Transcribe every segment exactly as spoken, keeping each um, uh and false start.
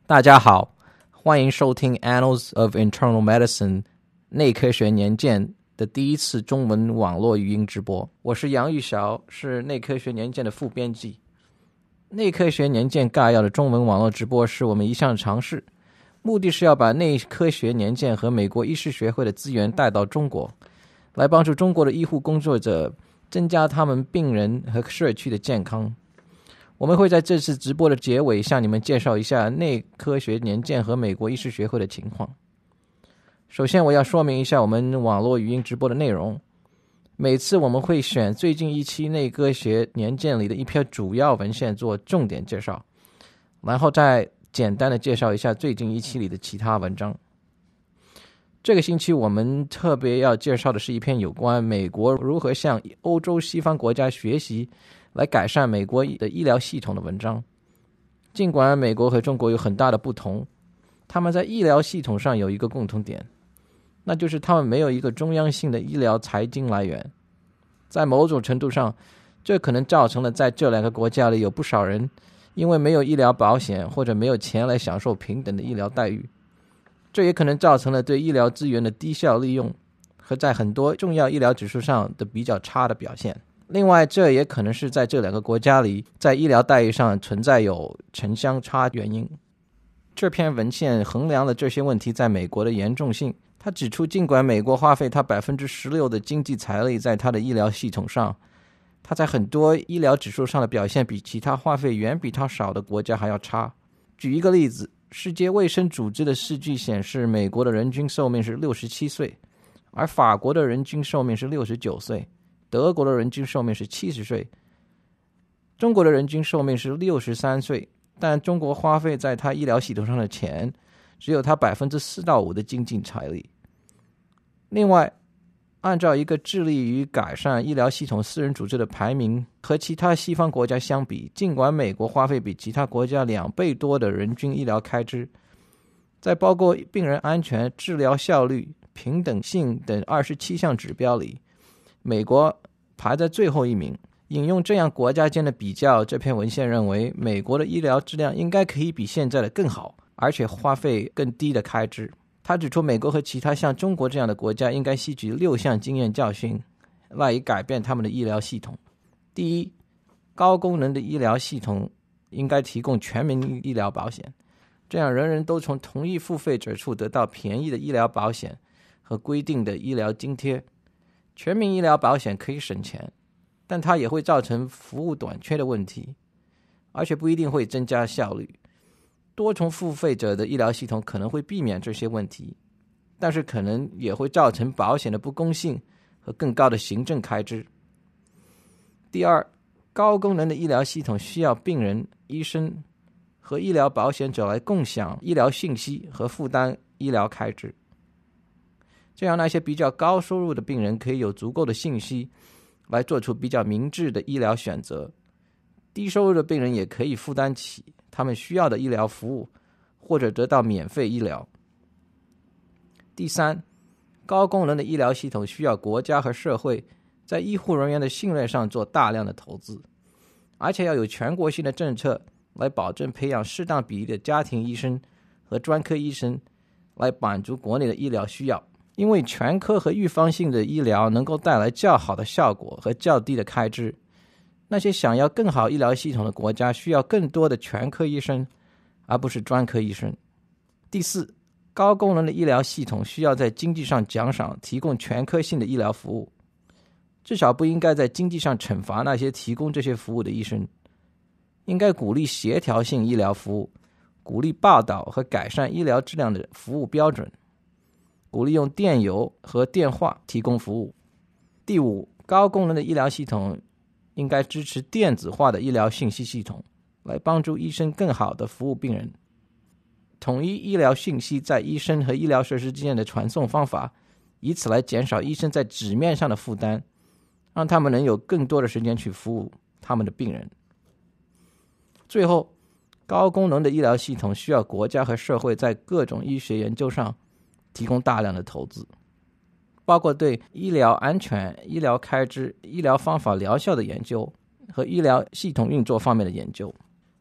大家好，欢迎收听 Annals of Internal Medicine 内科学年鉴的第一次中文网络语音直播。我是杨玉晓，是内科学年鉴的副编辑。内科学年鉴概要的中文网络直播是我们一项尝试，目的是要把内科学年鉴和美国医师学会的资源带到中国，来帮助中国的医护工作者增加他们病人和社区的健康。我们会在这次直播的结尾向你们介绍一下内科学年鉴和美国医师学会的情况。首先我要说明一下我们网络语音直播的内容。每次我们会选最近一期内科学年鉴里的一篇主要文献做重点介绍，然后再简单的介绍一下最近一期里的其他文章。这个星期我们特别要介绍的是一篇有关美国如何向欧洲西方国家学习来改善美国的医疗系统的文章。尽管美国和中国有很大的不同，他们在医疗系统上有一个共同点，那就是他们没有一个中央性的医疗财经来源。在某种程度上，这可能造成了在这两个国家里有不少人因为没有医疗保险或者没有钱来享受平等的医疗待遇。这也可能造成了对医疗资源的低效利用和在很多重要医疗指数上的比较差的表现。另外，这也可能是在这两个国家里在医疗待遇上存在有城乡差原因。这篇文献衡量了这些问题在美国的严重性。他指出，尽管美国花费他 百分之十六 的经济财力在他的医疗系统上，他在很多医疗指数上的表现比其他花费远比他少的国家还要差。举一个例子，世界卫生组织的数据显示，美国的人均寿命是六十七岁，而法国的人均寿命是六十九岁，德国的人均寿命是七十岁，中国的人均寿命是六十三岁，但中国花费在他医疗系统上的钱只有他 百分之四到五 的经济财力。另外，按照一个致力于改善医疗系统私人组织的排名，和其他西方国家相比，尽管美国花费比其他国家两倍多的人均医疗开支，在包括病人安全、治疗效率、平等性等二十七项指标里，美国排在最后一名。引用这样国家间的比较，这篇文献认为美国的医疗质量应该可以比现在的更好，而且花费更低的开支。他指出，美国和其他像中国这样的国家应该吸取六项经验教训，赖以改变他们的医疗系统。第一，高功能的医疗系统应该提供全民医疗保险，这样人人都从同一付费者处得到便宜的医疗保险和规定的医疗津贴。全民医疗保险可以省钱，但它也会造成服务短缺的问题，而且不一定会增加效率。多重付费者的医疗系统可能会避免这些问题，但是可能也会造成保险的不公性和更高的行政开支。第二，高功能的医疗系统需要病人、医生和医疗保险者来共享医疗信息和负担医疗开支，这样那些比较高收入的病人可以有足够的信息来做出比较明智的医疗选择，低收入的病人也可以负担起他们需要的医疗服务，或者得到免费医疗。第三，高功能的医疗系统需要国家和社会在医护人员的信任上做大量的投资，而且要有全国性的政策来保证培养适当比例的家庭医生和专科医生，来满足国内的医疗需要。因为全科和预防性的医疗能够带来较好的效果和较低的开支，那些想要更好医疗系统的国家需要更多的全科医生，而不是专科医生。第四，高功能的医疗系统需要在经济上奖赏提供全科性的医疗服务，至少不应该在经济上惩罚那些提供这些服务的医生，应该鼓励协调性医疗服务，鼓励报道和改善医疗质量的服务标准，鼓励用电邮和电话提供服务。第五，高功能的医疗系统应该支持电子化的医疗信息系统，来帮助医生更好地服务病人。统一医疗信息在医生和医疗设施之间的传送方法，以此来减少医生在纸面上的负担，让他们能有更多的时间去服务他们的病人。最后，高功能的医疗系统需要国家和社会在各种医学研究上提供大量的投资，包括对医疗安全、医疗开支、医疗方法疗效的研究和医疗系统运作方面的研究。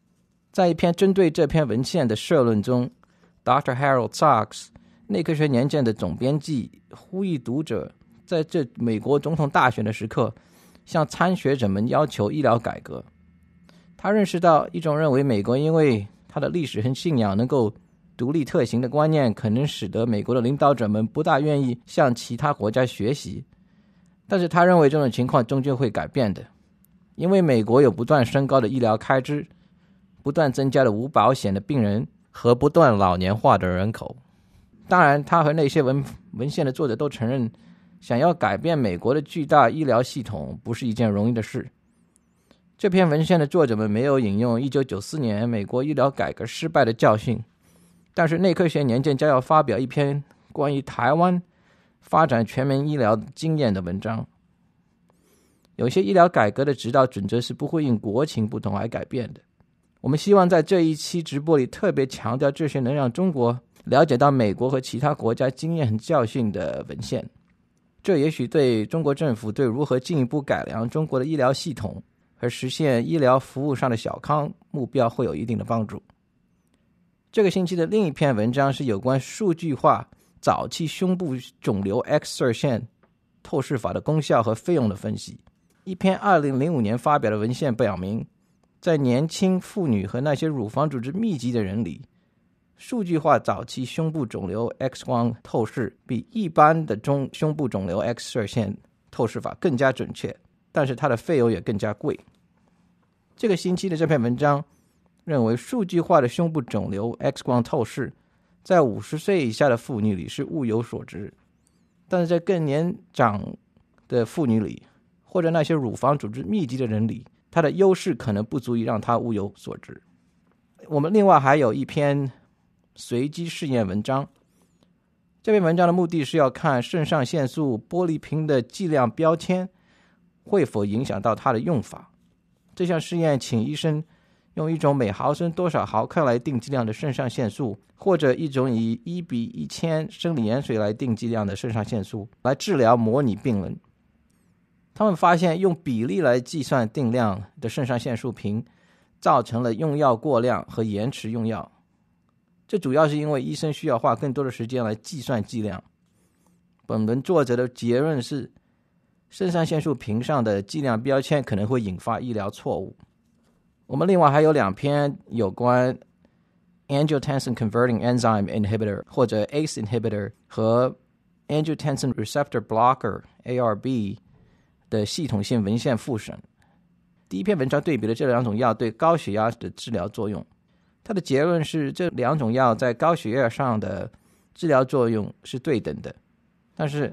在一篇针对这篇文献的社论中， Doctor Harold Sachs 内科学年鉴的总编辑呼吁读者在这美国总统大选的时刻向参选者们要求医疗改革。他认识到一种认为美国因为他的历史和信仰能够独立特行的观念，可能使得美国的领导者们不大愿意向其他国家学习，但是他认为这种情况终究会改变的，因为美国有不断升高的医疗开支，不断增加的无保险的病人和不断老年化的人口。当然，他和那些 文, 文献的作者都承认，想要改变美国的巨大医疗系统不是一件容易的事。这篇文献的作者们没有引用一九九四年美国医疗改革失败的教训，但是内科学年鉴将要发表一篇关于台湾发展全民医疗经验的文章。有些医疗改革的指导准则是不会因国情不同而改变的。我们希望在这一期直播里特别强调这些能让中国了解到美国和其他国家经验和教训的文献，这也许对中国政府对如何进一步改良中国的医疗系统和实现医疗服务上的小康目标会有一定的帮助。这个星期的另一篇文章是有关数据化早期胸部肿瘤 X 射线透视法的功效和费用的分析。一篇二零零五年发表的文献表明，在年轻妇女和那些乳房组织密集的人里，数据化早期胸部肿瘤 X 光透视比一般的中胸部肿瘤 X 射线透视法更加准确，但是它的费用也更加贵。这个星期的这篇文章认为，数据化的胸部肿瘤 X 光透视在五十岁以下的妇女里是物有所值，但是在更年长的妇女里，或者那些乳房组织密集的人里，它的优势可能不足以让它物有所值。我们另外还有一篇随机试验文章，这篇文章的目的是要看肾上腺素玻璃瓶的剂量标签会否影响到它的用法。这项试验请医生用一种每毫升多少毫克来定剂量的肾上腺素，或者一种以一比一千生理盐水来定剂量的肾上腺素来治疗模拟病人。他们发现用比例来计算定量的肾上腺素瓶造成了用药过量和延迟用药，这主要是因为医生需要花更多的时间来计算剂量。本文作者的结论是，肾上腺素瓶上的剂量标签可能会引发医疗错误。我们另外还有两篇有关 angiotensin converting enzyme inhibitor 或者 A C E inhibitor 和 angiotensin receptor blocker A R B 的系统性文献复审。第一篇文章对比了这两种药对高血压的治疗作用，它的结论是这两种药在高血压上的治疗作用是对等的，但是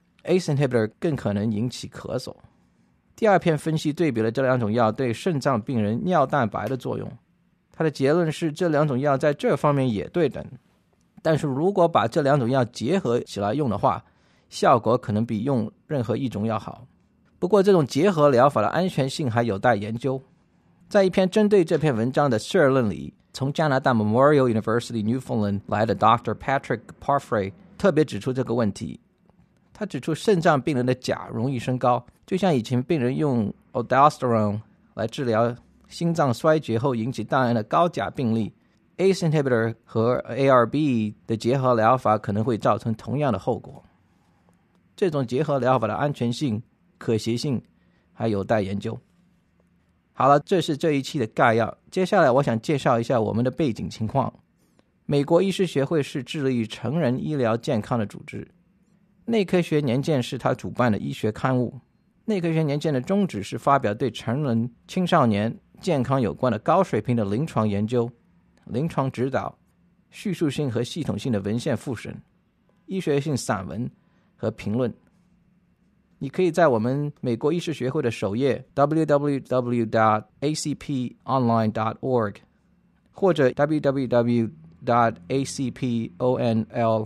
A C E inhibitor 更可能引起咳嗽。第二篇分析对比了这两种药对肾脏病人尿蛋白的作用，它的结论是这两种药在这方面也对等，但是如果把这两种药结合起来用的话，效果可能比用任何一种药好。不过这种结合疗法的安全性还有待研究。在一篇针对这篇文章的社论里，从加拿大 Memorial University Newfoundland 来的 Doctor Patrick Parfrey 特别指出这个问题。他指出肾脏病人的钾容易升高，就像以前病人用 aldosterone 来治疗心脏衰竭后引起大量的高钾病例， A C E inhibitor 和 A R B 的结合疗法可能会造成同样的后果。这种结合疗法的安全性、可行性还有待研究。好了，这是这一期的概要。接下来我想介绍一下我们的背景情况。美国医师协会是致力于成人医疗健康的组织，内科学年鉴是他主办的医学刊物。内科学年鉴的宗旨是发表对成人、青少年健康有关的高水平的临床研究、临床指导、叙述性和系统性的文献复审、医学性散文和评论。你可以在我们美国医师学会的首页 double-u double-u double-u dot a c p online dot org 或者 double-u double-u double-u dot a c p online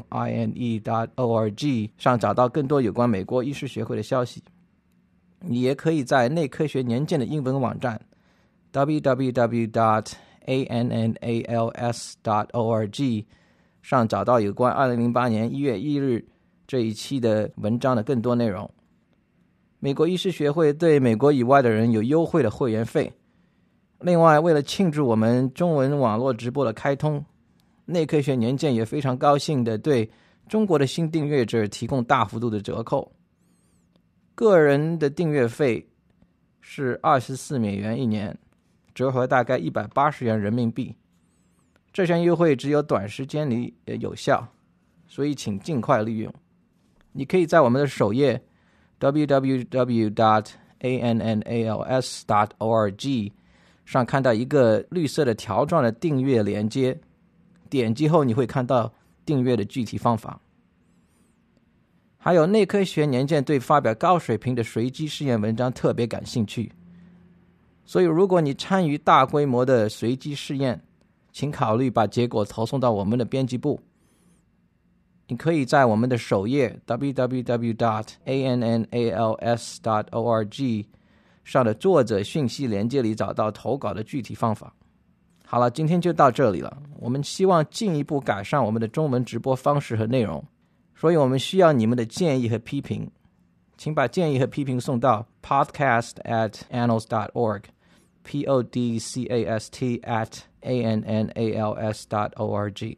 dot org 上找到更多有关美国医师学会的消息。你也可以在内科学年鉴的英文网站 double-u double-u double-u dot a n n a l s dot org 上找到有关二零零八年一月一日这一期的文章的更多内容。美国医师学会对美国以外的人有优惠的会员费， 另外，为了庆祝我们中文网络直播的开通，内科学年鉴也非常高兴地对中国的新订阅者提供大幅度的折扣。个人的订阅费是二十四美元一年，折合大概一百八十元人民币。这项优惠只有短时间里有效，所以请尽快利用。你可以在我们的首页 double-u double-u double-u dot annals dot org 上看到一个绿色的条状的订阅连接，点击后你会看到订阅的具体方法。还有内科学年鉴对发表高水平的随机试验文章特别感兴趣，所以如果你参与大规模的随机试验，请考虑把结果投送到我们的编辑部。你可以在我们的首页 double-u double-u double-u dot annals dot org 上的作者讯息连接里找到投稿的具体方法。好了，今天就到这里了。我们希望进一步改善我们的中文直播方式和内容，所以我们需要你们的建议和批评。请把建议和批评送到 podcast at annals dot org P O D C A S T at A N N A L S dot org。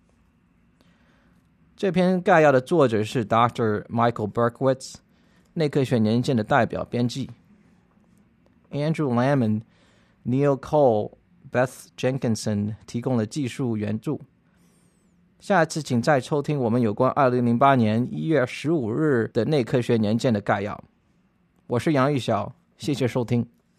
这篇概要的作者是 Doctor Michael Berkowitz， 内科学年鉴的代表编辑。 Andrew Lamon、Neil Cole、Beth Jenkinson 提供了技术援助。下一次请再收听我们有关二零零八年一月十五日的内科学年鉴的概要。我是杨玉晓，谢谢收听。